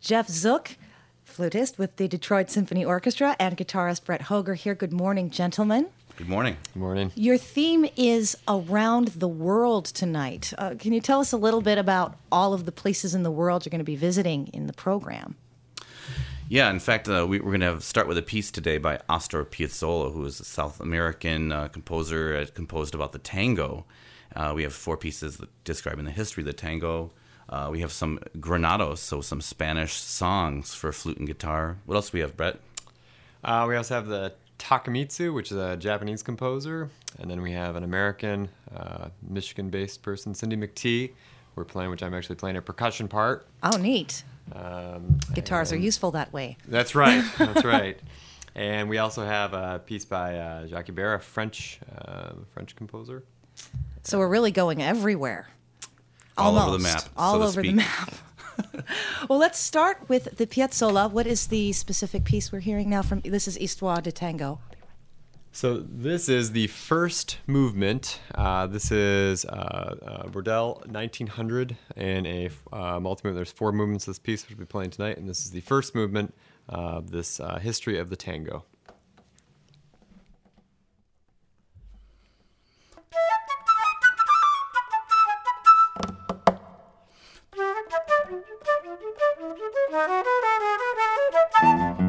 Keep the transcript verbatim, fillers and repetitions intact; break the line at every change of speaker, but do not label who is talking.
Jeff Zook, flutist with the Detroit Symphony Orchestra, and guitarist Brett Hoger here. Good morning, gentlemen.
Good morning.
Good morning.
Your theme is around the world tonight. Uh, can you tell us a little bit about all of the places in the world you're going to be visiting in the program?
Yeah, in fact, uh, we, we're going to start with a piece today by Astor Piazzolla, who is a South American uh, composer, uh, composed about the tango. Uh, we have four pieces that describing the history of the tango. Uh, we have some granados, so some Spanish songs for flute and guitar. What else do we have, Brett?
Uh, we also have the Takemitsu, which is a Japanese composer. And then we have an American, uh, Michigan-based person, Cindy McTee. We're playing, which I'm actually playing a percussion part.
Oh, neat.
Um,
Guitars are useful that way.
That's right. That's right. And we also have a piece by uh, Jacques Ibert, a French, uh, French composer.
So we're really going everywhere.
All
Almost.
over the map, so
All
to
over the
speak.
map. Well, let's start with the Piazzolla. What is the specific piece we're hearing now from? This is Histoire de Tango.
So this is the first movement. Uh, this is uh, uh, Bordel nineteen hundred and a uh, multi-movement. There's four movements of this piece which we'll be playing tonight, and this is the first movement of this uh, history of the tango.
Thank you.